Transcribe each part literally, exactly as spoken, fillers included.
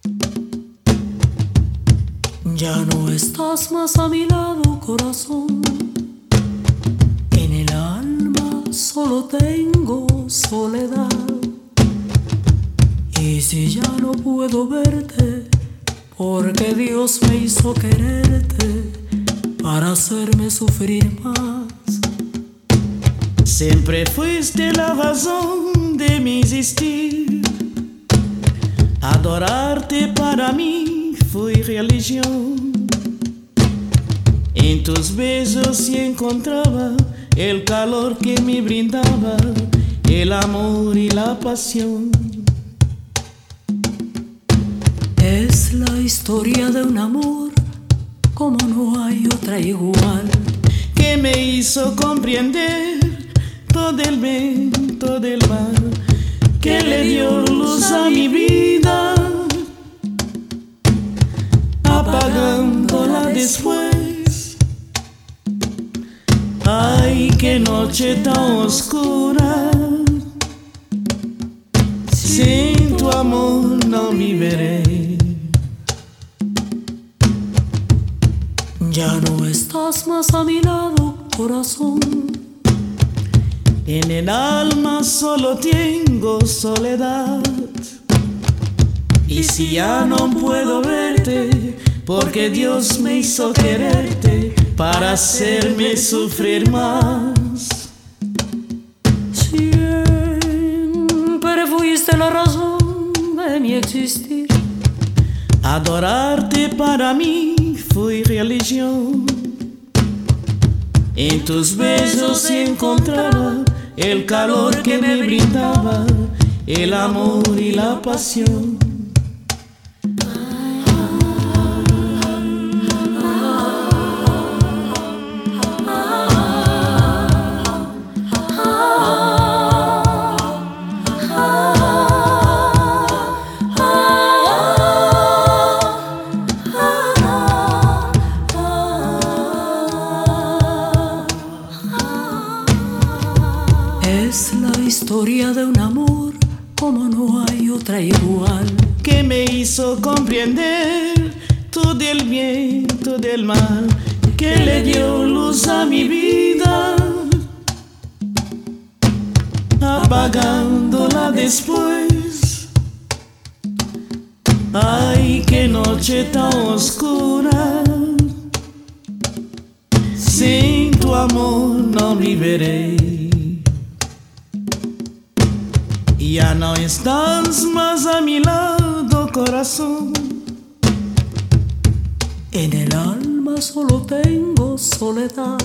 Ya no estás más a mi lado, corazón. En el alma solo tengo soledad. Y si ya no puedo verte, porque Dios me hizo quererte para hacerme sufrir más. Siempre fuiste la razón de mi existir. Adorarte para mí fue religión. En tus besos sí encontraba el calor que me brindaba el amor y la pasión. Es la historia de un amor como no hay otra igual, que me hizo comprender todo el bien, todo el mal, que le dio luz a mi vida, apagándola después. Ay, qué noche tan oscura, sin tu amor no viviré. Ya no estás más a mi lado, corazón. En el alma solo tengo soledad. Y si ya no puedo verte, porque Dios me hizo quererte para hacerme sufrir más. Siempre fuiste la razón de mi existir. Adorarte para mí fue religión. En tus besos encontraba el calor que me brindaba el amor y la pasión. Es la historia de un amor como no hay otra igual, que me hizo comprender todo el bien, todo el mal, que le dio luz a mi vida, apagándola después. Ay, qué noche tan oscura, sin tu amor no viviré. Ya no estás más a mi lado, corazón. En el alma solo tengo soledad.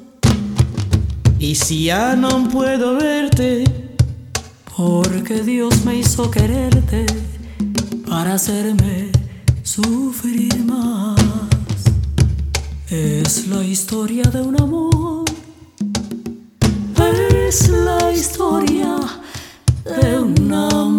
Y si ya no puedo verte, porque Dios me hizo quererte para hacerme sufrir más. Es la historia de un amor. Es la historia de un amor.